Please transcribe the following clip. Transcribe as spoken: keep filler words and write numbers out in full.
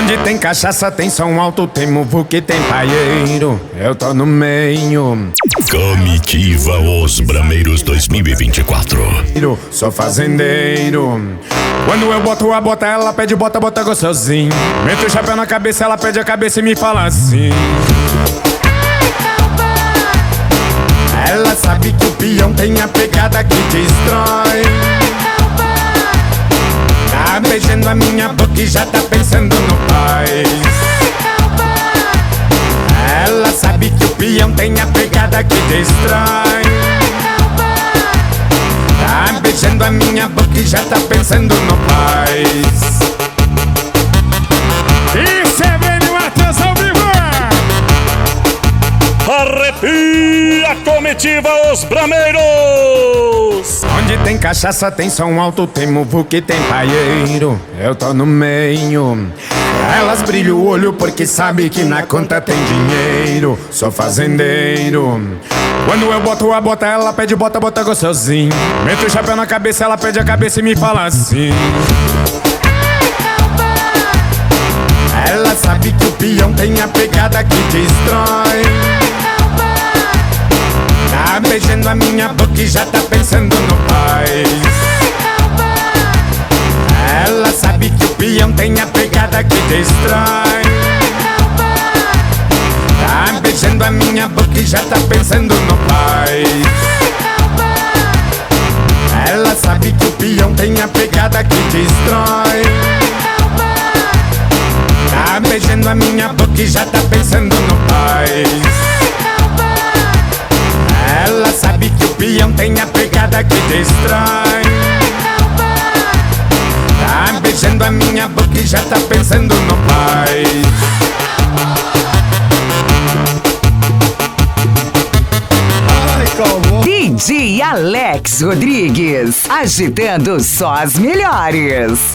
Onde tem cachaça, tem som alto, tem muvu que tem paieiro. Eu tô no meio. Comitiva Os Brameiros dois mil e vinte e quatro. Sou fazendeiro. Quando eu boto a bota, ela pede bota, bota gostosinho. Meto o chapéu na cabeça, ela pede a cabeça e me fala assim. Ela sabe que o peão tem a pegada que destrói. Tá beijando a minha boca e já tá pensando no paz. Ela sabe que o peão tem a pegada que destrói. Tá beijando a minha boca e já tá pensando no paz. Isso é bem no Matheus ao vivo. Arrepia, comitiva Os Brameiros. Onde tem cachaça, tem som alto, tem muvu que tem paieiro. Eu tô no meio. Elas brilham o olho porque sabe que na conta tem dinheiro. Sou fazendeiro. Quando eu boto a bota, ela pede bota, bota gostosinho. Meto o chapéu na cabeça, ela pede a cabeça e me fala assim. Ela sabe que o peão tem a pegada que destrói. Tá beijando a minha boca e já tá pensando no paz. Ela sabe que o peão tem a pegada que destrói. Tá beijando a minha boca e já tá pensando no paz. Ela sabe que o peão tem a pegada que destrói. Tá beijando a minha boca e já tá pensando no paz. Ela sabe que o peão tem a pegada que destrói. Tá beijando a minha boca e já tá pensando no paz. D J Alex Rodrigues, agitando só as melhores.